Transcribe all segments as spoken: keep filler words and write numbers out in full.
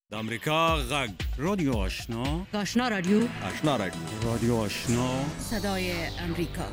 د امریکا غږ رادیو آشنا آشنا رادیو آشنا رادیو رادیو آشنا صدای امریکا.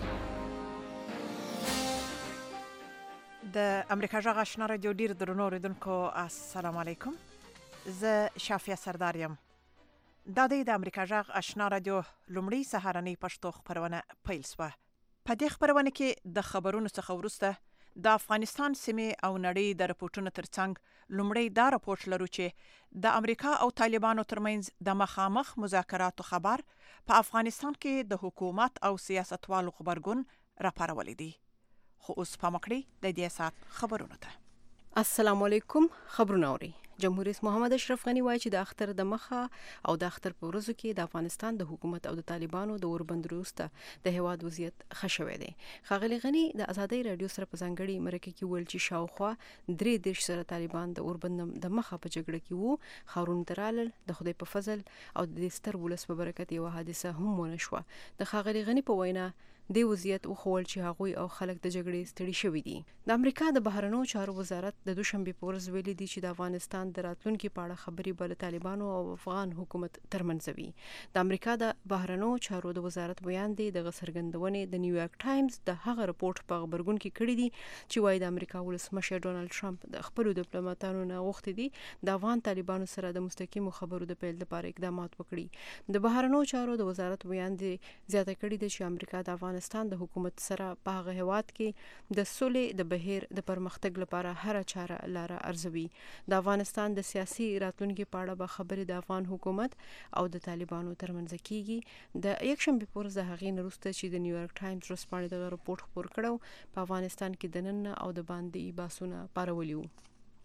د امریکا غږ آشنا رادیو ډیر درنو اوریدونکو السلام علیکم. زه شافیه سردار یم. دا د امریکا غږ آشنا رادیو لومړی سهارنۍ پښتو خبرونه پیل شوه. په دې خبرونه کې د خبرونو څخه وروسته د افغانستان سیمې او نړۍ د رپورټونو ترڅنګ لومړی دا رپورټ لرو چې د امریکا او طالبانو ترمنځ د مخامخ مذاکراتو خبر په افغانستان کې د حکومت او سیاستوالو خبرګون راپارولی دی. خو اوس په مکړی د دې سات خبرونه ته. السلام علیکم. خبرونه اوري. جمهور رئیس محمد اشرف غنی وایي چې د اختر د مخه او د اختر په ورځو کې د افغانستان د حکومت او د طالبانو د اوربند وروسته د هواد وضعیت ښه شوی دی. ښاغلي غنی د ازادۍ رادیو سره په ځانګړي مرکه کې ویل چې شاوخوا درې دېرش سره طالبان د اوربند د مخه په جګړه کې وو. خاورون ترالل د خدای په فضل او د ستر ولس په برکت یو حادثه هم ونه شوه. د ښاغلي غنی په وینا د وضعیت وخول چې هغوی او خلک د جګړې ستړي شوي دي. د امریکا د بهرنیو چارو وزارت د دوشنبه په ورځ ویلي دی چې د افغانستان د راتلونکي په اړه خبرې بل طالبانو او افغان حکومت ترمنځ وي. د امریکا د بهرنیو چارو د وزارت بیان دی د غسرګندونې د نیویارک ټایمز د هغه رپورټ په خبرګون کې کړی دی چې وايي د امریکا ولسمشر ډونالد ټرمپ د خپل ډیپلوماټانو نه غوښتي دي د افغان طالبانو سره د مستقیمو خبرو د پیل لپاره اقدامات وکړي. د بهرنیو چارو د وزارت بیان دی زیاته کړی دی چې امریکا د افغانستان د حکومت سره په هغه هیواد کې د سولې د بهیر د پرمختګ لپاره هر چاره لاره ارزوي. د افغانستان د سیاسي راتلونکي په اړه به خبرې د افغان حکومت او د طالبانو ترمنځ کیږي. د یکشنبه په ورځ د هغې نه وروسته چې د نیویارک ټایمز ورځپاڼې دغه رپورټ خپور کړو په افغانستان کې د نن او د باندې باسونه پارولي وو.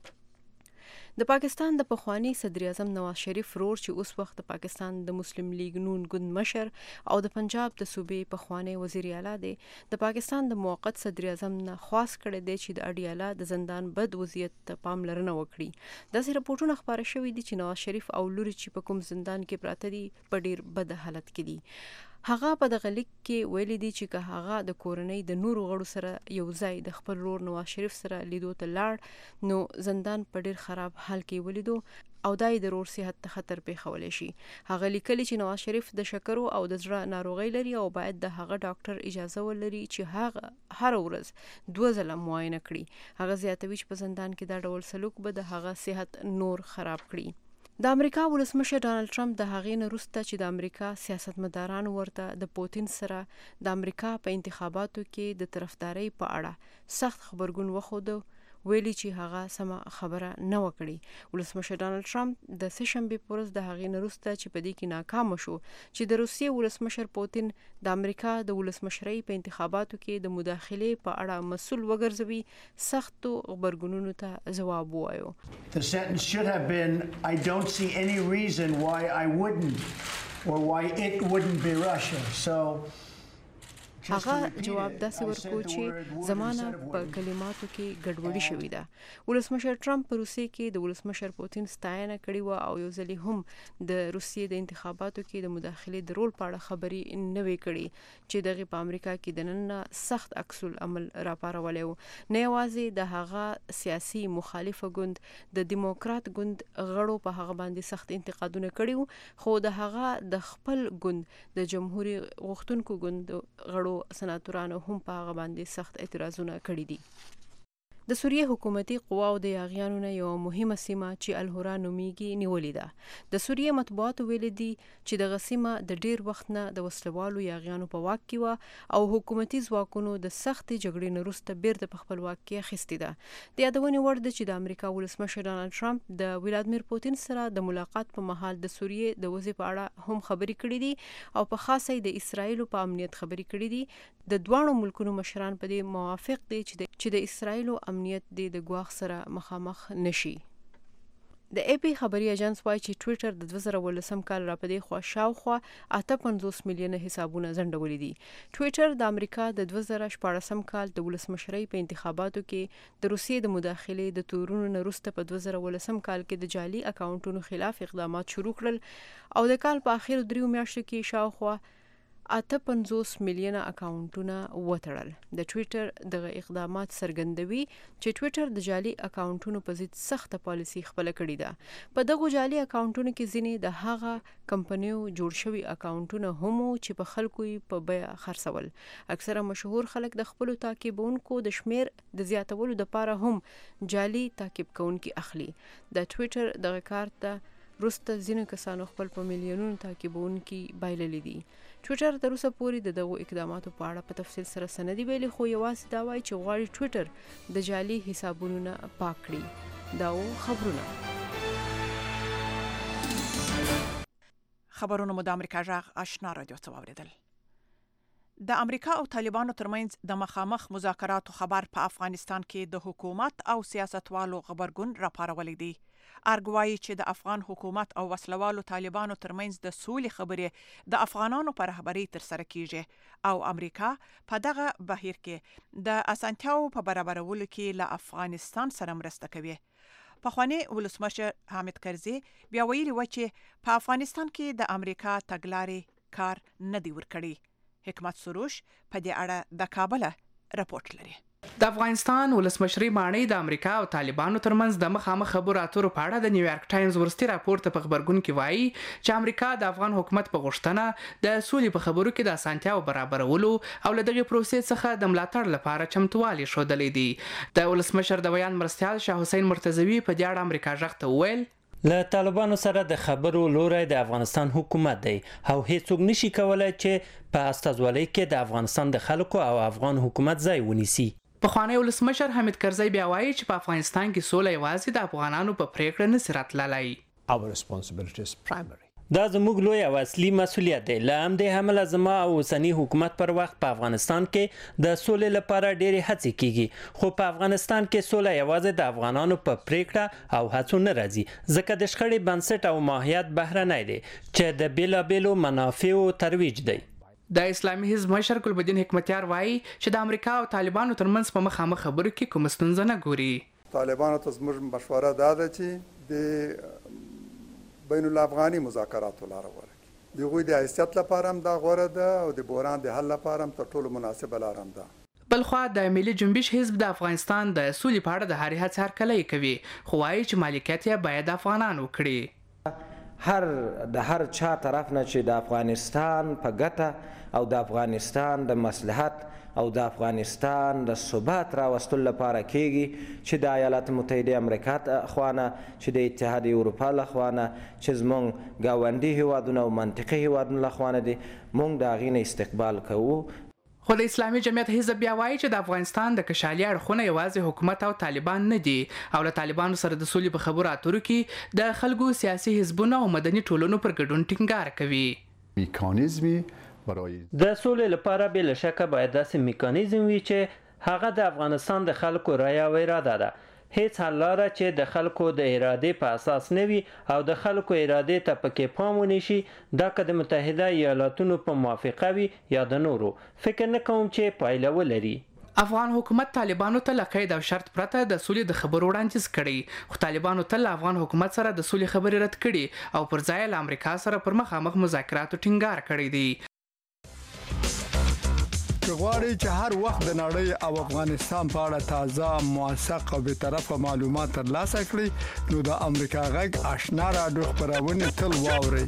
د پاکستان د پخوانی صدر اعظم نواز شریف ورور چې اوس وخت د پاکستان د مسلم لیگ نون ګوند مشر او د پنجاب د صوبې پخوانی وزیر اعلی دی د پاکستان د موقت صدر اعظم نه خواست کړی دی چې د اډیاله د زندان بد وضعیت ته پاملرنه وکړي. داسې رپورټونه خبره شوي دي چې نواز شریف او لوري چې په کوم زندان کې پراته دي په ډیر بد حالت کې دي. هغه په دغه لیک کې ویلي دی چې که هغه د کورنۍ د نورو غړو سره یو ځای د خپل ورور نواز شریف سره لیدو ته لاړ نو زندان په ډیر خراب حال کې ولیدو او دای د ورور صحت ته خطر پیښولی شي. هغه لیکلي چې نواز شریف د شکرو او د زړه ناروغۍ لري او باید د هغه ډاکټر اجازه ولري چې هغه هر ورځ دوه ځله معاینه کړي. هغه زیاتوي چې په زندان کې دا ډول سلوک به د هغه صحت نور خراب کړي. د امریکا ولسمشر ډونالد ټرمپ د هغې نه وروسته چې د امریکا سیاستمدارانو ورته د پوتین سره د امریکا په انتخاباتو کې د طرفدارۍ په اړه سخت خبرګون وښوده ویلي چې هغه سمه خبره نه وکړي. ولسمشر ډونالد ټرمپ د سه شنبې په ورځ د هغې نه وروسته چې په دې کې ناکامه شو چې د روسیې ولسمشر پوتین د امریکا د ولسمشرۍ په انتخاباتو کې د مداخلې په اړه مسؤل وګرځوي سختو خبرګونونو ته ځواب ووایو. The sentence should have been, I don't see any reason why I wouldn't or why it wouldn't be Russia. So هغه جواب داسې ورکو چې زمانه په کلماتو کې ګډوډي شوې ده. ولسمشر ټرمپ په روسیې کې د ولسمشر پوتین ستاینه کړې وه او یو ځلې هم د روسیې د انتخاباتو کې د مداخلې د رول په اړه خبرې نه وې کړې چې دغه په امریکا کې د نن سخت عکس العمل راپارولی و. نه یوازې د هغه سیاسي مخالفه ګوند د دیموکرات ګوند غړو په هغه باندې سخت انتقادونه کړي وو خو د هغه د خپل ګوند د جمهوریت غوښتونکو ګوند غړو سناتورانو هم په هغه باندې سخت اعتراضونه کړي دي. د سوریې حکومتي قواو د یاغیانو نه یو مهمه سیمه چې الهورا نومیږي نیولې ده. د سوریې مطبوعاتو ویلي دي چې دغه سیمه د ډیر وخت نه د وسلوالو یاغیانو په واک کې وه او حکومتي ځواکونو د سختې جګړې نه وروسته بیرته په خپل واک کې اخیستې ده. د یادونې وړ ده چې د امریکا ولسمشر ډونالد ټرمپ د ولادیمیر پوتین سره د ملاقات په مهال د سوریې د وضع په اړه هم خبرې کړې دي او په خاصه د اسرایلو په امنیت خبرې کړې دي. د دواړو ملکونو مشران په دې موافق دي چې د اسرایلو امنیت د ګواښ سره مخامخ نشي. د ای پی خبري اژانس وايي چې ټویټر د دوه زره ولسم کال راپدې خوا شاوخوا اته پنځوس میلیونه حسابونه ځنډولي دي. ټویټر د امریکا د دوه زره شپاړسم کال د ولسمشرۍ په انتخاباتو کې د روسیې د مداخلې د تورونو نه وروسته په دوه زره ولسم کال کې د جعلي اکاونټونو خلاف اقدامات شروع کړل او د کال په اخر دریو میاشتو کې شاوخوا اته پنځوس میلیونه اکاونټونه وتړل. د ټویټر دغه اقدامات څرګندوي چې ټویټر د جعلي اکاونټونو په ضد سخته پالیسي خپله کړې ده. په دغو جعلي اکاونټونو کې ځینې د هغه کمپنیو جوړ شوي اکاونټونه هم وو چې په خلکو یې په بیه خرڅول. اکثره مشهور خلک د خپلو تعقیبونکو د شمیر د زیاتولو دپاره هم جعلي تعقیب کوونکي اخلي. د ټویټر دغه کار ته وروسته ځینو کسانو خپل په میلیونونو تعقیبونکي بایللي دي. ټویټر تر اوسه پورې د دغو اقداماتو په اړه په تفصیل سره څه نه دي ویلي، خو یوازې دا وایي چې غواړي ټویټر د جعلي حسابونو نه پاک کړي. دا و خبرونه. خبرونه مو د امریکا غږ آشنا رادیو څخه واوریدل. د امریکا او طالبانو ترمنځ د مخامخ مذاکراتو خبر په افغانستان کې د حکومت او سیاستوالو غبرګون راپارولی دی. ارګوایي چې د افغان حکومت او وسلوالو طالبانو ترمنځ د سولې خبرې د افغانانو په رهبرۍ ترسره کیږي او امریکا په دغه بهیر کې د اسانتیاو په برابرولو کې له افغانستان سره مرسته کوي. پخوانی ولسمشر حامد کرزي بیا ویلي و چې په افغانستان کې د امریکا تګلارې کار نه دی ورکړی. حکمت سروش په دې اړه د کابل راپورټ لري. د افغانستان ولسمشري ماڼۍ د امریکا او طالبانو ترمنځ د مخامخ خبرو اترو په اړه د نیویارک ټایمز ورستي راپور ته په خبرګون کې وایي چې امریکا د افغان حکومت په غوښتنه د سولې په خبرو کې د اسانتیاو برابرولو او له دغې پروسې څخه د ملاتړ لپاره چمتووالی ښودلی دی. د ولسمشر د بیان مرستیال شاه حسین مرتضوي په دې اړه امریکا غږ ته وویل له طالبانو سره د خبرو لوری د افغانستان حکومت دی او هیڅوک نشي کولای چې په استازولۍ کې د افغانستان د خلکو او افغان حکومت ځای ونیسي. پخوانی ولسمشر حامد کرزي بیا وایي چې په افغانستان کې سوله یوازې د افغانانو په پریکړه نشي راتللی. Our responsibility is primary. دا زموږ لوی او اصلي مسؤلیت دی. له همدې امله زما او اوسني حکومت پر وخت په افغانستان کې د سولې لپاره ډېرې هڅې کیږي، خو په افغانستان کې سوله یوازې د افغانانو په پریکړه او هڅو نه راځي، ځکه د شخړې بنسټ او ماهیت بهرنی دی چې د بیلابیلو منافعو ترویج دی. د اسلامي حزب مشر ګلبدین حکمتیار وایي چې د امریکا او طالبانو ترمنځ په مخامخ خبرو کې کوم ستونزه نه ګوري. طالبانو ته زموږ مشوره دا ده چې د بین الافغاني مذاکراتو لاره غوره کړي. د هغوی د حیثیت لپاره هم دا غوره ده او د بحران د حل لپاره هم تر ټولو مناسبه لاره هم ده. بلخوا د ملي جنبش حزب د افغانستان د سولې په اړه د هرې هڅې هرکلی کوي، خو وایي چې مالکیت یې باید افغانان وکړي. هر د هر چا طرف نه چې د افغانستان په ګټه او د افغانستان د مصلحت او د افغانستان د ثبات راوستلو لپاره کیږي، چې د ایالات متحده امریکا خوانه، چې د اتحاد اروپا له خوانه، چې زموږ ګاونډي هیوادونه او منطقي هیوادونه له خوانه دي، موږ د هغې نه استقبال کوو. خو د اسلامي جمعیت حزب بیا وایي چې د افغانستان د کشالي اړخونه یوازې حکومت او طالبان نه دي او له طالبانو سره د سولې په خبرو اترو کې د خلکو سیاسي حزبونو او مدني ټولنو پر ګډون ټینګار کوي. میکانیزمي د سولې لپاره بې له شکه باید داسې میکانیزم وي چې هغه د افغانستان د خلکو رایه او اراده ده. هیڅ حل لاره چې د خلکو د ارادې په اساس نه وي او د خلکو ارادې ته پکې پام ونه شي، دا که د متحده ایالاتونو په موافقه وي یا د نورو، فکر نه کوم چې پایله ولري. افغان حکومت طالبانو ته له قید او شرط پرته د سولې د خبرو وړاندیز کړی، خو طالبانو تل له افغان حکومت سره د سولې خبرې رد کړي او پر ځای له امریکا سره پر مخامخ مذاکراتو ټینګار کړی دی. که غواړئ چې هر وخت د نړۍ او افغانستان په اړه تازه، موثق او بیطرفه معلومات ترلاسه کړئ نو د امریکا غږ آشنا راډیو خپرونې تل واورئ.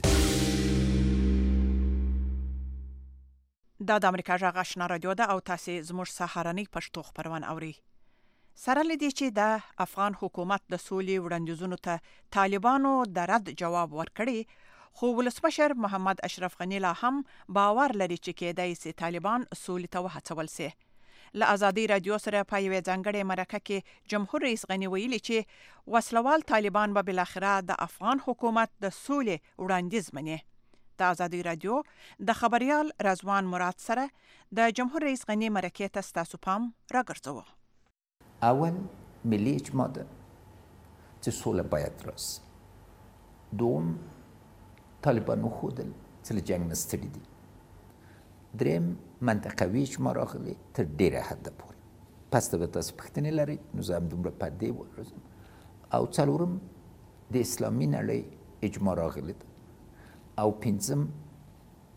دا د امریکا غږ آشنا راډیو ده او تاسو زموږ سهارنۍ پښتو خبرونه اورئ. سره لدی چې د افغان حکومت د سولې وړاندیزونو ته طالبانو د رد جواب ورکړي، خو ولسمشر محمد اشرف غنی لا هم باور لري چې کېدای شي طالبان سولې ته وهڅول شي. له ازادي رادیو سره په یوه ځانګړې مرکه کې جمهور رئیس غنی ویلي چې وسلوال طالبان به بل اخره د افغان حکومت د سولې وړاندیز مني. د ازادي رادیو د خبريال رضوان مراد سره د جمهور رئیس غنی مرکه ته ستاسو پام راګرځوو. اول ملي اجماع ده چې سوله باید راسي. دوم طالبانو خودل چې له جنګ نه ستړي دي. دریم منطقوي اجماع راغلی تر ډېره حده پورې. پس ته به تاسو پوښتنې لرئ نو زه همدومره په دې ورځم. او څلورم د اسلامي نړۍ اجماع راغلی ده. او پنځم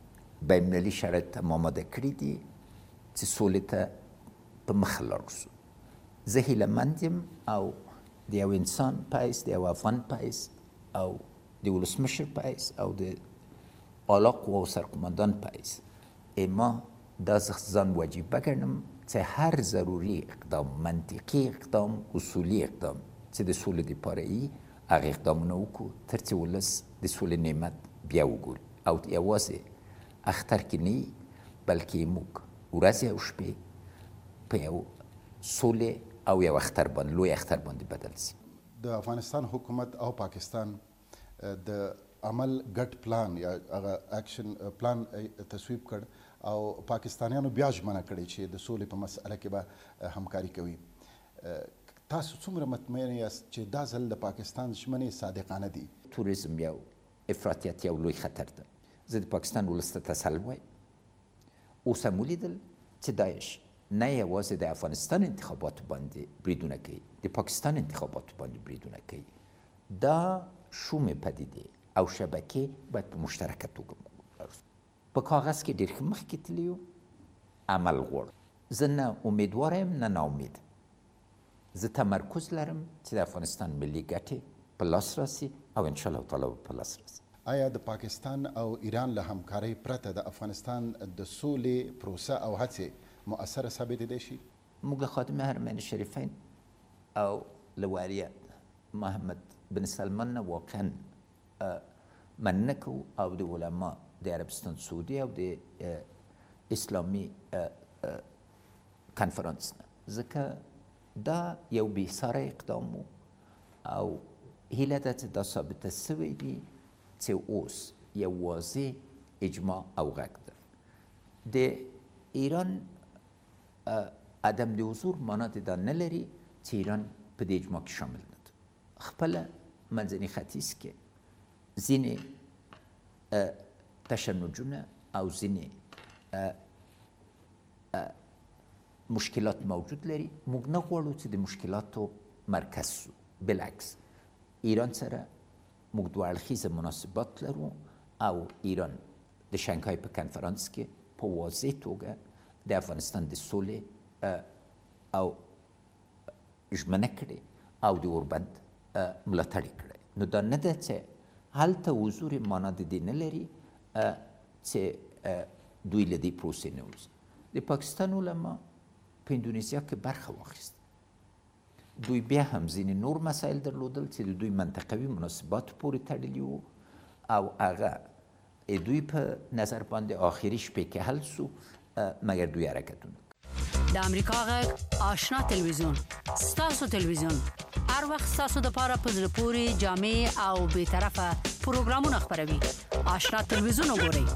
بین المللي شرایط ته آماده کړي دي چې سولې ته په مخه لاړ شو. زه هیلهمند یم او د یو انسان په حیث د یو افغان په حیث او د ولسمشر په حیث او د اعلی قواو سرقماندان په حیث ما دا ځان وجیبه ګڼم چې هر ضروري اقدام، منطقي اقدام، اصولي اقدام چې د سولې دپاره وي هغه اقدامونه وکړو تر څو ولس د سولې نعمت بیا وګوري او یوازې اختر کې نه وي بلکې موږ ورځې او شپې په یو سولې او یو اختر باندې لوی اختر باندې بدل شي. د افغانستان حکومت او پاکستان د عمل ګډ پلان یا هغه اکشن پلان تصویب کړ او پاکستانیانو بیا ژمنه کړې چې د سولې په مسأله کې به همکاري کوي. تاسو څومره مطمئن یاست چې دا ځل د پاکستان ژمنې صادقانه دي؟ توریزم یو افراطیت یو لوی خطر ده. زه د پاکستان ولس ته تسل وایم. اوس هم ولیدل چې داعش نه یوازې د افغانستان انتخاباتو باندې بریدونه کوي، د پاکستان انتخاباتو باندې بریدونه کوي. دا شومې پدیدې او شبکې باید په مشترکه توګه په کاغذ کې ډېر ښه مخکې تللي یو، عمل غواړو. زه نه امیدواره یم نه ناامید. زه تمرکز لرم چې د افغانستان ملي ګټې په لاس راسي او انشاءالله تعالی په لاس راسي. آیا د پاکستان او ایران له همکارۍ پرته د افغانستان د سولې پروسه او هڅې مؤثره ثابتېدی شي؟ موږ له خادم حرمین شریفین او له والي محمد بن سلمان نه واقعا مننه کوو او د علما د عربستان سعودي او د اسلامي کنفرانس نه، ځکه دا یو بېساره اقدام و او هیله ده چې دا ثابته سوی وي چې اوس یو واضح اجماع او غږ ده. د ایران عدم د حضور معنا د دا نه لري چې ایران په دې اجماع کې شامل نه ده. خپله منځني ختیځ کې ځینې تشنجونه او ځینې مشکلات موجود لري. موږ نه غواړو چې د مشکلاتو مرکز شو. بالعکس ایران سره موږ دوه اړخیزه مناسبات لرو او ایران د شانګهای په کنفرانس کې په واضح توګه د افغانستان د سولې او ژمنه کړې او د اوربند ملاتړ یې کړی. نو دا نه ده چې هلته حضور معنا د دې نه لري چې دوی له دې پروسې نه وځي. د پاکستان علما په اندونیزیا کې برخه واخیسته. دوی بیا هم ځینې نور مسایل درلودل چې د دوی منطقوي مناسباتو پورې تړلي وو او هغه دوی په نظر باندې آخري شپې کې حل سو مګر دوی حرکتونه. د امریکا غږ آشنا تلویزیون ستاسو تلویزیون هر وخت ستاسو د پاره په زړه پورې جامع او بې طرفه پروګرامونه خپروي. آشنا تلویزیون وګورئ.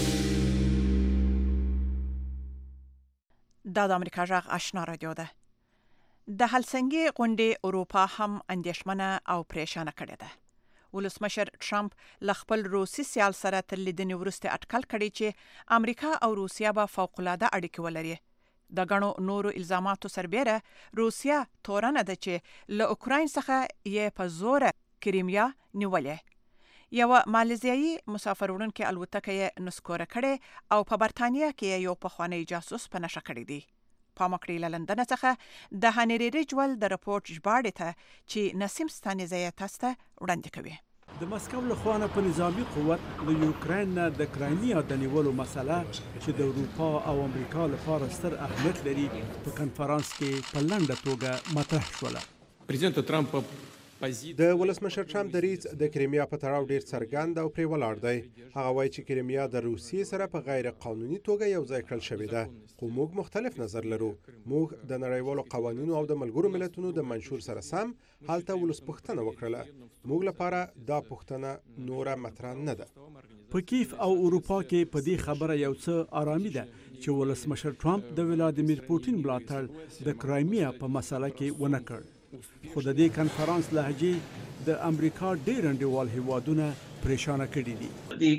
دا د امریکا غږ آشنا رادیو ده. د هلسنګي غونډې اروپا هم اندېښمنه او پریشانه کړې ده. ولسمشر ټرمپ له خپل روسي سیال سره تر لیدنې وروسته اټکل کړی چې امریکا او روسیا به فوق‌العاده اړیکې ولري. د غنو نورو الزاماتو سربېره روسیا تورنه ده چې له اوکراین څخه یې په زور کریمیا نیولې. یو مالیزیایي مسافر وړونکي الوتکه یې نسکوره کړې او په برتانیا کې یو پخوانی جاسوس په نشه کړی دی. پامکړی له لندن څخه د هنری ریجول د رپورت ژباړې ته چې نسیم ستانیزه تاسو ته وړاندې کوي. د مسکو له خوا په نظامی قوت د یوکرين د کرایمیا د نیولو مسله چې د اروپا او امریکا لپاره ستر اهمیت لري په کنفرانس کې په لنډه توګه مطرح شوله. پرزیدنت ترامپ د ولسمشر ټرمپ دریځ د کریمیا په تړاو ډیر څرګند او پرې ولاړ دی. هغه وایي چې کریمیا د روسیې سره په غیر قانوني توګه یو ځای کړل شوې ده. خو موږ مختلف نظر لرو. موږ د نړیوالو قوانینو او د ملګرو ملتونو د منشور سره سم هلته ولسپوښتنه وکړله. موږ لپاره دا پوښتنه نوره مطرح نه ده. په کیف او اروپا کې په دې خبره یو څه آرامي ده چې ولسمشر ټرمپ د ولادیمیر پوتین ملاتړ د کرایمیا په مسله کې ونه کړ. خو د دې کنفرانس لهجې د امریکا ډېر انډیوال هیوادونه پریشانه کړي دي.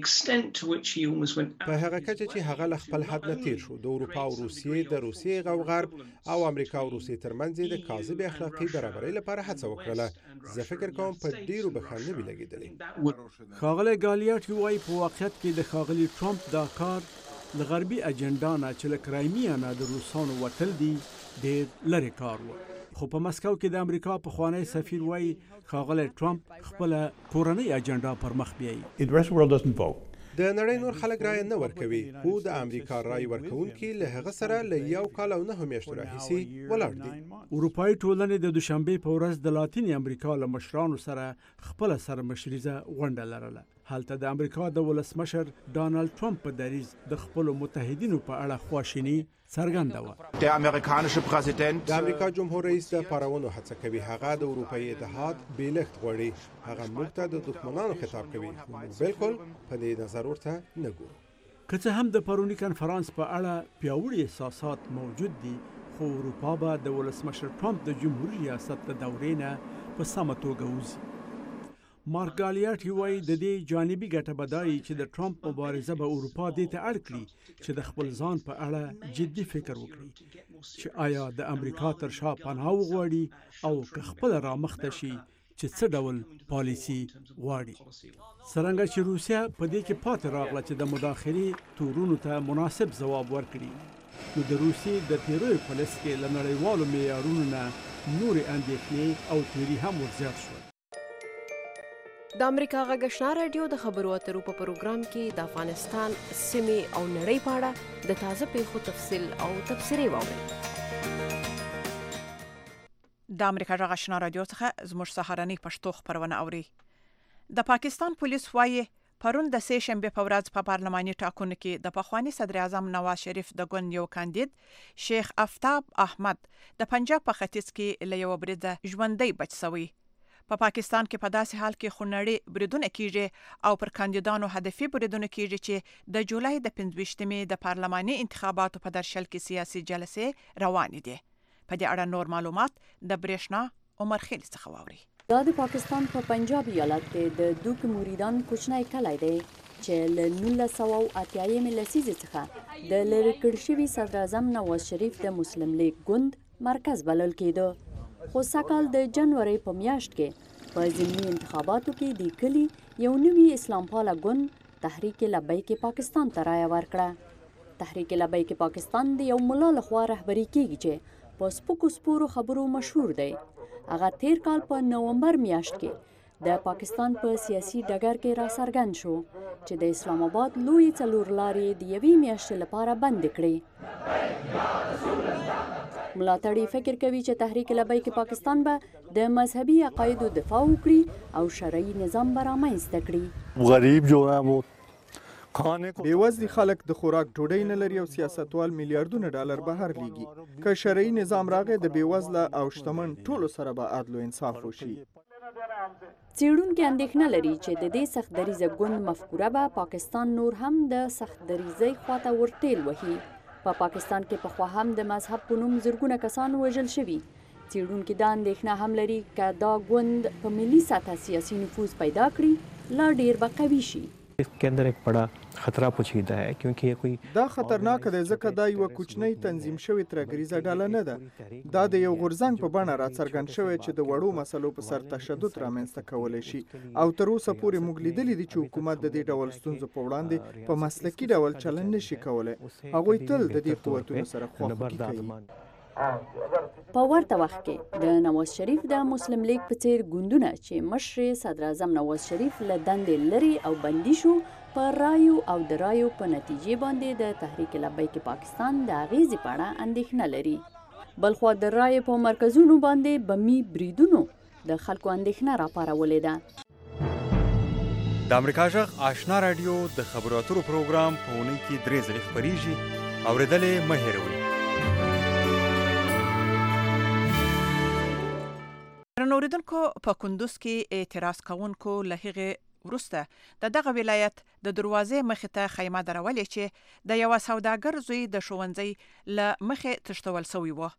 په هغه کچه چې هغه له خپل حد نه تیر شو، د اروپا او روسیې د روسیې او غرب او امریکا او روسیې ترمنځ د کاذب اخلاقي برابرۍ لپاره هڅه وکړه. زه فکر کوم په ډیرو بخښنه نه وی لګیدلې. ښاغلی ګالیاټي وایي په واقعیت کې د ښاغلي ټرمپ دا کار له غربي اجنډا نه چې له کرایمیا نه د روسانو وتل دي ډېر لرې کار و. خو په مسکو کې د امریکا پخوانی سفیر وایي ښاغلی ټرمپ خپله کورنۍ اجنډا پر مخ بیایي. د نړۍ نور خلک رایه نه ورکوي، خو د امریکا رایه ورکوونکي له هغه سره له یو کال او نهو میاشتو راهیسې ولاړ دي. اروپایي ټولنې د دوشنبې په ورځ د لاتینې امریکا له مشرانو سره خپله سرمشریزه غونډه لرله. هلته د امریکا د ولسمشر ډانلډ ټرمپ په دریځ د خپلو متحدینو په اړه خواشیني څرګنده وه. د امریکا جمهور رئیس د پارونو هڅه کوي، هغه د اروپایي اتحاد بیلښت غواړي. هغه موږ ته د دښمنانو خطاب کوي، موږ بالکل په دې نظر ورته نه ګورو. که څه هم د پروني کنفرانس په اړه پیاوړي احساسات موجود دي، خو اروپا به د ولسمشر ټرمپ د جمهوري ریاست د دورې نه په سمه توګه وځي. مارک ګالیاټي وایي د دې جانبي ګټه به دا وي چې د ټرمپ مبارزه به اروپا دې ته اړ کړي چې د خپل ځان په اړه جدي فکر وکړي چې آیا د امریکا تر شا پناه وغواړي او که خپله رامخته شي چې څه ډول پالیسي غواړي. څرنګه چې روسیه په دې کې پاتې راغله چې د مداخلې تورونو ته مناسب ځواب ورکړي، نو د روسیې د تیرویو په لست کې له نړیوالو معیارونو نه نورې اندېښنې او تیوري هم ورزیات شول. د امریکا غږ آشنا رادیو د خبرو اترو په پروګرام کې د افغانستان سیمې او نړۍ په اړه د تازه پیښو تفصیل او تبصرې واورئ. د امریکا غږ آشنا رادیو څخه زموږ سهارنۍ پښتو خبرونه اوري. د پاکستان پولیس وایي پرون د سه شنبه په ورځ په پارلماني ټاکنو کې د پخوانی صدر اعظم نواز شریف د ګوند یو کاندید شیخ افتاب احمد د پنجاب په ختیځ کې له یو بریده ژوندۍ بچ شوی. په پا پاکستان کې په داسې حال کې خونړي بریدونه کیږي او پر کاندیدانو هدفي بریدونه کیږي چې د جولای د پنځویشتمې د پارلماني انتخاباتو په درشل کې سیاسي جلسې روانې دي. په دې اړه نور معلومات د برېښنا عمر خیل څخه واوري. دا د پاکستان په پنجاب ایالت کې د دوک مریدان کوچنی کلی دی چې له نولس سوه اتیایمې لسیزې څخه د لرې کړل شوي صدر اعظم نواز شریف د مسلم لیگ ګوند مرکز بلل کېده. خو سږکال د جنوري په میاشت کې په ضمني انتخاباتو کې د کلي یو نوي اسلام پاله ګوند تحریک لبیک پاکستان ته رایه ورکړه. تحریک لبیک پاکستان د یو ملا لخوا رهبري کېږي چې په سپکو سپورو خبرو مشهور دی. هغه تیر کال په نومبر میاشت کې د پاکستان په سیاسي ډګر کې را څرګند شو چې د اسلام آباد لوی څلور لارې د یوې میاشتې لپاره بند کړي. ملاتړي فکر کوي چې تحریک لبیک پاکستان به د مذهبي عقایدو دفاع وکړي او شرعي نظام به رامنځته کړي. غریب جو ہے وہ بیوزلي خلک د خوراک ډوډۍ نه لري او سیاستوال میلیارډونه ډالر بهر لیږي. که شرعي نظام راغی د بیوزله او شتمن ټولو سره به عدل او انصاف وشي. څېړونکي اندېښنه لري چې د دې سخت دریځه ګوند مفکوره به پاکستان نور هم د سخت دریځۍ خواته ورټېل وهي. په پا پاکستان کې پخوا هم د مذهب په نوم زرګونه کسان وژل شوي. څېړونکي دا اندېښنه هم لري که دا ګوند په ملي سطح سیاسي نفوذ پیدا کړي لا ډېر به قوي شي. इसके अंदर एक बड़ा खतरा पोशीदा है क्योंकि ये कोई دا خطرناک دی ځکه دا یو کوچنی تنظیم شوی ترګریزه ډله نه ده. دا د یو غورځنګ په بڼه را څرګند شوی چې د وړو مسلو په سر تشدد رامنځته کولی شي او تر اوسه پورې موږ لیدلي دي چې حکومت د دې ډول ستونزو په وړاندې په مسلکي ډول چلند نشي کولی. هغوی تل د دې قوتونو سره خواخوږي کوي. په ورته وخت کې د نواز شریف د مسلم لیگ په څیر ګوندونه چې مشر صدر اعظم نواز شریف له دندې لري او بندي شو په رایو او د رایو په نتیجې باندې د تحریک لبیک پاکستان د اغیزې په اړه اندېښنه لري. بلخوا د رایو په مرکزونو باندې بمي بریدونو د خلکو اندېښنه راپارولې ده. د امریکا غږ آشنا رادیو د خبرو اترو پروګرام په اونۍ کې درې ځلې خپریږي. اورېدلې مه هېروئ. نوریدونکو په کندوز کې اعتراض کوونکو له هغې وروسته د دغه ولایت د دروازې مخې ته خیمه درولې چې د یوه سوداګر زوی د ښوونځي له مخې تښتول سوی و.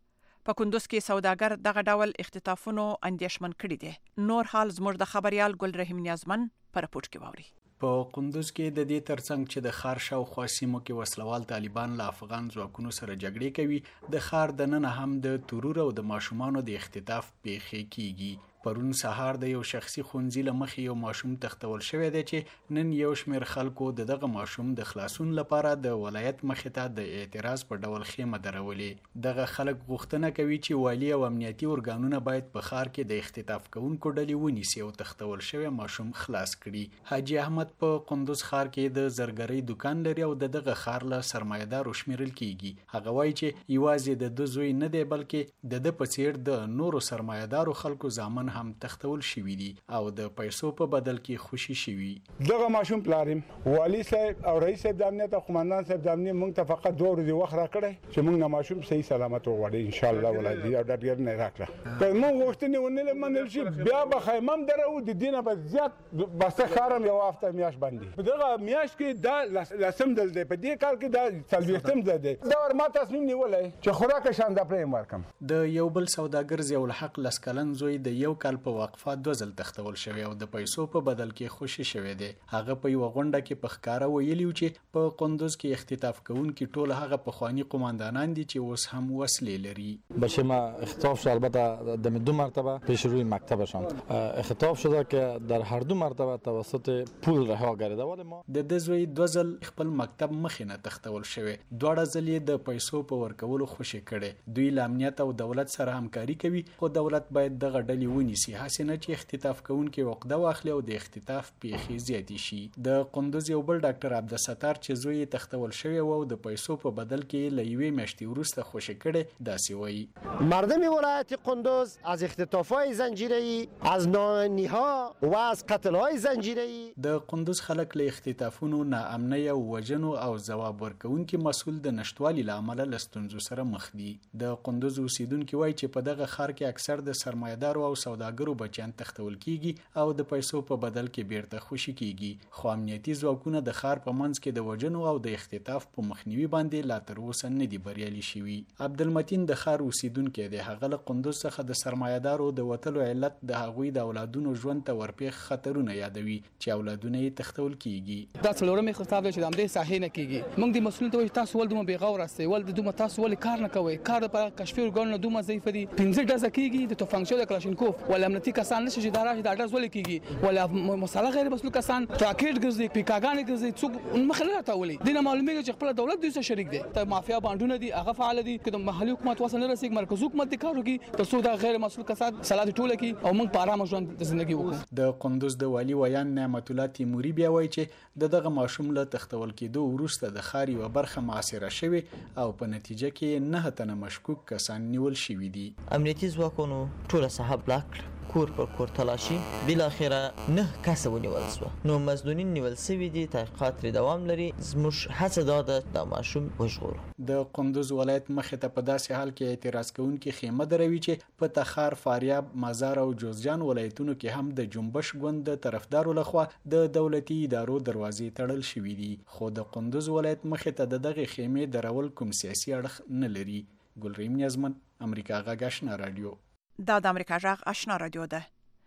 په کندوز کې سوداګر دغه ډول اختطافونو اندېښمن کړي دي. نور حال زموږ د خبريال ګل رحیم نیازمن پر رپورټ کې واوري. په قندوز کې د دې ترڅنګ چې د ښار شاوخوا سیمو کې وسلوال طالبان له افغان ځواکونو سره جګړې کوي، د ښار دننه هم د ترور او د ماشومانو د اختطاف پیښې کیږي. پرون سهار د یو شخصي خونځي له مخې یو ماشوم تختول شوی دی چې نن یو شمېر خلکو د دغه ماشوم د خلاصون لپاره د ولایت مخې ته د اعتراض په ډول خیمه درولې. دغه خلک غوښتنه کوي چې والي او امنیتي ارګانونه باید په ښار کې د اختطاف کوونکو ډلې ونیسي او تختول شوی ماشوم خلاص کړي. حاجي احمد په قندوز ښار کې د زرګرۍ دکان لري او د دغه ښار له سرمایه‌دارو شمیرل کیږي. هغه وایي چې یوازې د د زوی نه دی بلکې د د په څیر د نورو سرمایه‌دارو خلکو ځامن هم تختول شوی دي او د پیسو په بدل کې خوشي شوی. دغه ماشوم پلاریم والی صاحب او رئیس صاحب د امنیت او قومندان صاحب د امنیت موږ ته فقط دوه ورځې وخت راکړی چې موږ نه ماشوم صحیح سلامت وغواړي ان شاء الله ولادي او ډېر نه راکړه. که موږ غوښتنې ونه منل شي بیا به خیمم درو د دینه به زیات بسته خارم یو هفته میاش باندې. په دغه میاش کې دا لسم دل دی، په دې کال کې دا څلوېښتم ځل دی. دا ور ما تصمیم نیولی چې خوراک شان د پرې ورکم. د یو بل سوداګر ضیاء الحق لس کلن زوی د یو کال په وقفه دوه ځل تختول شوی او د پیسو په بدل کې خوشي شوی دی. هغه په یو غونډه کې په ښکاره ویلی چې په قندوز کې اختطاف کوونکي ټول هغه پخوانی قوماندانان دي چې اوس هم وسلې لري. بشما اختطاف شد، البته در دو مرتبه پیش روی مکتبشان اختطاف شده که در هر دو مرتبه توسط پول رها گردیده. ولی ما د د زوی دوه ځل خپل مکتب مخې نه تختول شوی، دواړه ځل یې د پیسو په ورکولو خوشي کړي. دوی له امنیت او دولت سره همکاري کوي، خو دولت باید دغه ډلې ونیسي، هسې نه چې اختطاف کوونکي عقده واخلي او د اختطاف پیښې زیاتې شي. د قندوز یو بل ډاکټر عبدالستار چې زوی یې تختول شوی و او د پیسو په بدل کې له یوې میاشتې وروسته خوشي کړي داسې وایي. مردم ولایت قندوز از اختطاف‌های زنجیره‌ای، از ناامنی‌ها و از قتل‌های زنجیره‌ای د قندوز خلک له اختطافونو، ناامنۍ او وژنو او ځواب ورکوونکي مسؤل د نشټوالي له امله له ستونزو سره مخ دي. د قندوز اوسیدونکي وایي چې په دغه ښار کې اکثر د سرمایه‌دارو او سوداګرو بچیان تختول کیږي او د پیسو په بدل کې بیرته خوشي کیږي. خو امنیتي ځواکونه د ښار په منځ کې د وژنو او د اختطاف په مخنیوي باندې لا تر اوسه نه دي بریالي شوي. عبدالمتین د ښار اوسیدونکی دی. هغه له قندوز څخه د سرمایه‌دارو د وتلو علت د هغوی د اولادونو ژوند ته ورپېښ خطرونه یادوي چې اولادونه یې تختول کیږي. دا څلورم اختطاف دی چې د همدې ساحې نه کیږي. موږ د مسؤلینو ته وایو تاسو ول دومره بې غوره استئ، ول دومره تاسو ولې کار نه کوئ، کار لپاره کشفي ارګانونه دومره ضعیف دي. پنځه ډزه کیږي د توفنګچو د کلاشینکوف ول امنیتي کسان نشي چې دا راشي دا ډز ولې کیږي، ول مساله غیر مسؤل کسان راکټ ګرځي، پیکاګانې ګرځي، څوک مخه نه راټولي. دینه معلومیږي چې خپل دولت دوی سره شریک دي. ته مافیا باندونه دي، هغه فعال دي، که د محلي حکومت واسه نه رسېږي مرکزي حکومت د کار وکړي تر څو دا غیر مسؤل کسان سلاد ټوله کی او موږ په آرام ژوند د ژوندۍ وکړو. د قندوز د والی ویان نعمت الله تیموري بیا وایي چې د دغه ماشوم له تختول کېدو وروسته د ښار یوه برخه محاصره شوې او په نتیجه کې نه تنه مشکوک کسان نیول شوي دي. امنیتي ځواکونو ټوله ساحه بلاک کړه، کور پر کور تلاشي، بالاخره نه کس ونیول شو. نو مظنونین نیول شوي دي، تحقیقات لري دوام لري. زموږ هڅه دا ده د ماشوم وژغورو. د قندوز ولایت مخې ته په داسې حال کې اعتراض کوونکي خیمه دروي چې په تخار، فاریاب، مزار او جوزجان ولایتونو کې هم د جنبش ګوند د طرفدارو لخوا د دولتي ادارو دروازې تړل شوي دي. خو د قندوز ولایت مخې ته د دغه خیمې درول کوم سیاسي اړخ نه لري. ګلریم نیازمن، امریکا غږ آشنا رادیو. دا د امریکا غږ آشنا رادیو ده.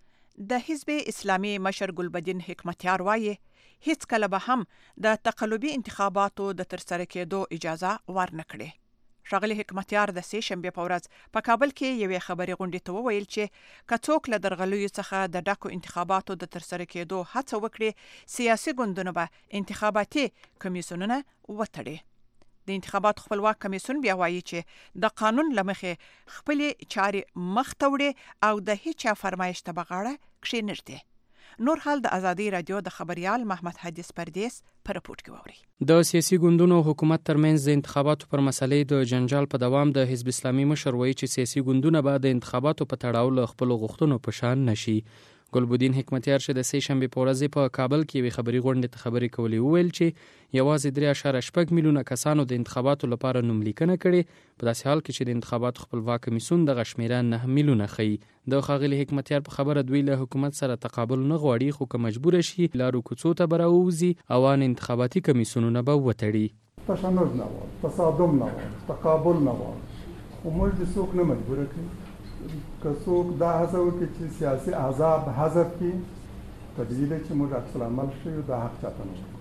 د حزب اسلامي مشر ګلبدین حکمتیار وایي هیڅ کله به هم د تقلبي انتخاباتو د ترسره کېدو اجازه ورنه کړي. ښاغلي حکمتیار د سې شنبې په ورځ په کابل کې یوې خبري غونډې ته وویل چې که څوک له درغلیو څخه د ډاکو انتخاباتو د ترسره کېدو هڅه وکړي، سیاسي ګوندونه به انتخاباتي کمیسیونونه وتړي. د انتخاباتو خپلواک کمیسیون بیا وایي چې د قانون له مخې خپلې چارې مخ ته وړي او د هیچا فرمایش ته بغاړه کښېنږدي. نور حال د ازادي رادیو د خبريال محمد حدیث پردیس پر رپورټ کې ووري. د سیاسي ګوندونو حکومت ترمنځ د انتخاباتو پر مسلې د جنجال په دوام د حزب اسلامي مشر وایي چې سیاسي ګوندونه به د انتخاباتو په تړاو له خپل غوښتنو په شان نشي. ګلبدین حکمتیار چې د سې شنبې په ورځ په کابل کې وی خبري غونډې ته خبرې کولې وویل چې یوازې درې اعشاریه شپږ میلیونه کسانو د انتخاباتو لپاره نوملیکنه کړې، په داسې حال کې چې د انتخاباتو خپلواک کمیسیون دغه شمیره نه میلیونه ښیي. د ښاغلي حکمتیار په خبره دوی له حکومت سره تقابل نه غواړي، خو که مجبور شي لارو کوڅو ته به راووځي او ان انتخاباتي کمیسیونونه به وتړي. تشنج نه غواړي، تصادم نه غواړي، تقابل نه غواړي، خو موږ د څوک نه مجبوره کوي. که څوک دا هڅه وکړي چې سیاسي احزاب حذف کړي، طبیعي ده چې موږ عکس العمل ښیو، دا حق چاته نه ورکوو.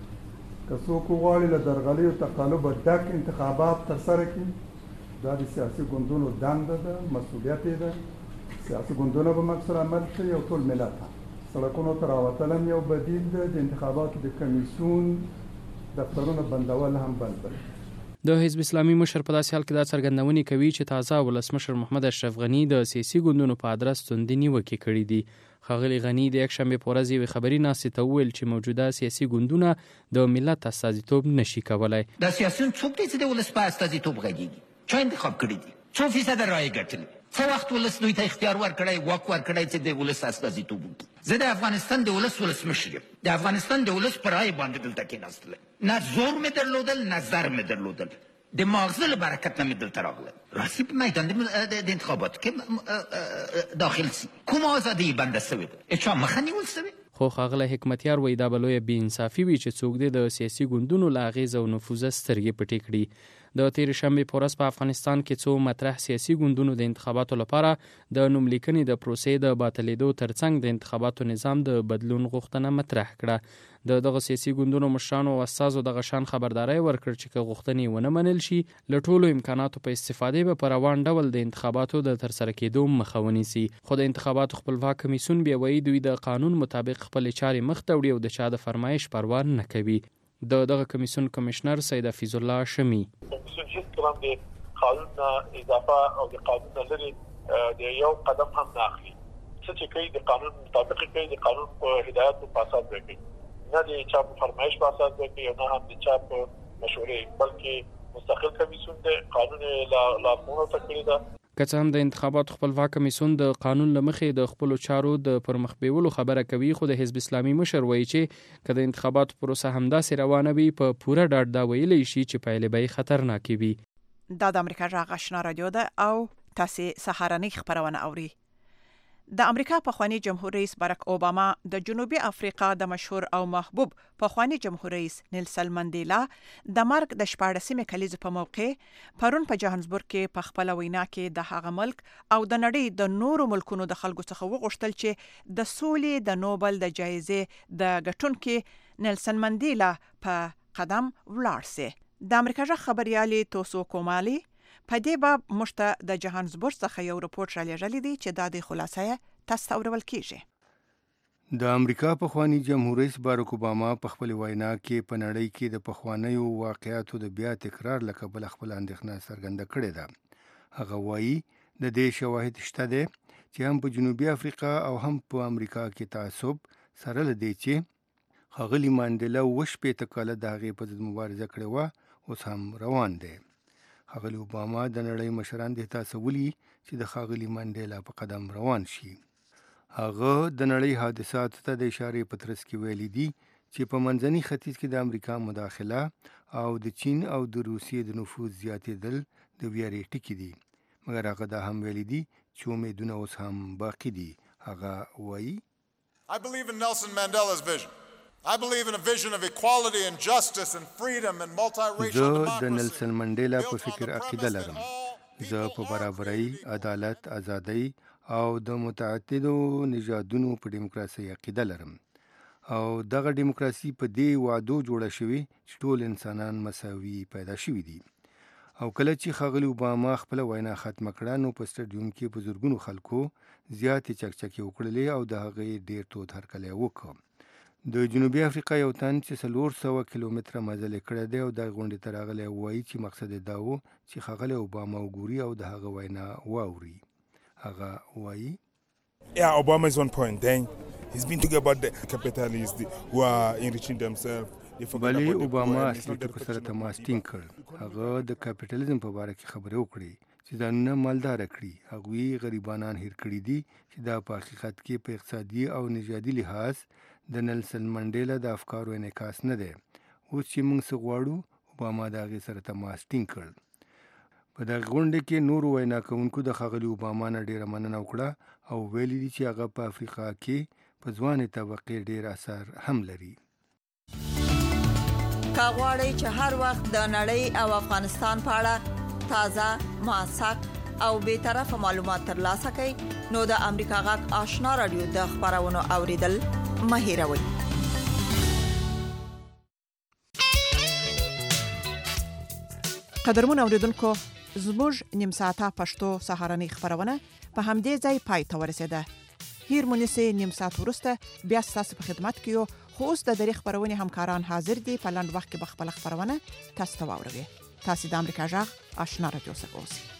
که څوک وغواړي له درغلیو تقالبه ډک انتخابات ترسره کړي، دا د سیاسي ګوندونو دنده ده، مسؤلیت یې ده. سیاسي ګوندونه به عکس العمل ښیي او ټول ملت هم. سړکونو ته راوتل هم یو بدیل ده، د انتخاباتو د کمیسیون دفترونه بندول هم بند دي. د حزب اسلامي مشر په داسې حال کې دا څرګندونې کوي چې تازه ولسمشر محمد اشرف غني د سیاسي ګوندونو په ادرس توندې نیوکې کړې دي. ښاغلي غني د یکشنبې په ورځ یوې خبري ناستې ته وویل چې موجوده سیاسي ګوندونه د ملت استازیتوب نشي کولی. دا سیاسیون څوک دی چې د ولس په استازیتوب غږیږي؟ چا انتخاب کړي دي؟ څو فیصده رایې ګټلې؟ څه وخت ولس دوی ته اختیار ورکړی، واک ورکړی چې د ولس استازیتوب وکړي؟ زه د افغانستان د ولس ولسمشر یم. د افغانستان د ولس په رایې باندې دلته کېناستلی. نه زور مې درلودل، نه زر مې درلودل. د ماغزه له برکت نه مې دلته راغلل. راسي په میدان د انتخاباتو کې داخل سي. کومه ازادي یې بنده سوې ده؟ چا مخه نیول سوې؟ خو ښاغلی حکمتیار وایي دا به لویه بې انصافي وي چې څوک دې د سیاسي ګوندونو له اغېزه او نفوذه سترګې پټې کړي. د تېرې شنبې په ورځ په افغانستان کې څو مطرح سیاسي ګوندونو د انتخاباتو لپاره د نوملیکنې د پروسې د باطلېدو ترڅنګ د انتخاباتو نظام د بدلون غوښتنه مطرح کړه. د دغه سیاسي ګوندونو مشرانو او استازو دغه شان خبرداری ورکړ چې که غوښتنې ونه منل شي، له ټولو امکاناتو په استفادې به په روان ډول د انتخاباتو د ترسره کېدو مخه ونیسي. خو د انتخاباتو خپلواک کمیسیون بیا وایي دوی د قانون مطابق خپلې چارې مخ ته وړي او د چا د فرمایش پروا نه کوي. د دغه کمیسیون کمشنر سید حفیظ الله شمی کمیسیون هیڅ کله د قانون اضافه او د قانون لري د یو قدم هم نه اخلي. څه چې کوي د قانون مطابق کوي، د قانون په هدایت په اساس کوي، نه د چا په فرمایش په اساس کوي او نه هم د چا په مشورې، بلکې مستقل کمیسیون د قانون لارښوونه ته کړی ده. که څه هم د انتخاباتو خپلواک کمیسیون د قانون له مخې د خپلو چارو د پرمخ بیولو خبره کوي، خو د حزب اسلامي مشر وایي چې که د انتخاباتو پروسه همداسې روانه وي، په پوره ډاډ دا ویلی شي چې پایلې به یې خطرناکې وي. دا د امریکا غږ آشنا رادیو ده او تاسې سهارنۍ خبرونه اوري. د امریکا پخوانی جمهور رئیس باراک اوباما د جنوبي افریقا د مشهور او محبوب پخوانی جمهور رئیس نیلسن منډیلا د مرګ د شپاړسمې کلیزې په موقع پرون په جوهانسبورګ کې په خپل وینا کې د هغه ملک او د نړۍ د نورو ملکونو د خلکو څخه وغوښتل چې د سولې د نوبل د جایزې د ګټونکي نیلسن منډیلا په قدم ولاړ سي. د امریکا غږ خبريالي توسو کومالي په دې باب مشته د جوهانسبورګ څخه یو رپورټ را لېږلی دی چې دا د خلاصه تاسو ته اورول کیږي. د امریکا پخوانی جمهور رئیس باراک اوباما په خپل وینا کې په نړۍ کې د پخوانیو واقعاتو د بیا تکرار له کبله خپل اندېښنه څرګنده کړې ده. هغه وایي د دې شواهد شته دي چې هم په جنوبي افریقا او هم په امریکا کې تعصب سره لدی چې ښاغلي منډیلا اووه شپېته کاله د هغې په ضد مبارزه کړې وه، اوس هم روان دی. ښاغلي اوباما د نړۍ مشران دې تاسولي چې د ښاغلي منډیلا په قدم روان شي. هغه د نړۍ حادثاتو ته د اشارې په ترڅ کې ویلي دي چې په منځني ختیځ کې د امریکا مداخله او د چین او د روسیې د نفوذ زیاتېدل د ویرې ټکي دي، مګر هغه دا هم ویلي دي چې امیدونه اوس هم باقي دي. هغه وایي I believe in Nelson Mandela's vision. I believe in a vision of equality and justice and freedom and multiracial democracy. زه د نیلسن منډیلا په فکر عقیده لرم. زه په برابرۍ، عدالت، ازادۍ او د متعددو نژادونو په دیموکراسۍ عقیده لرم او دغه دیموکراسي په دې وعدو جوړه شوې چې ټول انسانان مساوي پیدا شوي دي. او کله چې ښاغلي اوباما خپله وینا ختمه کړه نو په سټډیوم کې په زرګونو خلکو زیاتې چکچکې وکړلې او د هغې ډېر تود هرکلی وکړ. د جنوبي افریقا یو تن چې څلور سوه کیلومتره مزل یې کړی دی او دغه غونډې ته راغلی وایي چې مقصد یې دا و چې ښاغلی اوباما وګوري او د هغه وینا واوري. هغه وایي Yeah, Obama is one point. Then he's been talking about the capitalists who are enriching themselves. بلی اوباما اصلي ټکو سره تماس ټینګ کړ. هغه د کاپیټالیزم په باره کې خبرې وکړې چې ځانونه مالداره کړي. هغوی غریبانان هیر کړي دي چې دا په حقیقت کې په اقتصادي او نژادي لحاظ د نیلسن منډیلا د افکارو انعکاس نه دی. اوس چې موږ څه غواړو، اوباما د هغې سره تماس ټینګ کړ. په دغه غونډه کې نورو وینا کوونکو د ښاغلي اوباما نه ډېره مننه وکړه او ویلي دي چې هغه په افریقا کې په ځوانې طبقې ډېر اثر هم لري. که غواړئ چې هر وخت د نړۍ او افغانستان په اړه تازه، موثق او بے طرفه معلومات ترلاسه کړئ نو د امریکا غږ آشنا رادیو د خبرونو اوریدل مه هیروئ. قدرمن اوریدونکو، زموږ نیم ساعته پښتو سهارنۍ خبرونه په همدې ځای پای ته ورسېده. هیر مونږه نیم ساعت وروسته بیا تاسو په خدمت کې یو. خو اوس د درې خبرونه همکاران حاضر دي په لاند وخت کې به خپل خبرونه تاسو ته واوروي. تاسو د امریکا غږ آشنا رادیو سره اوسئ.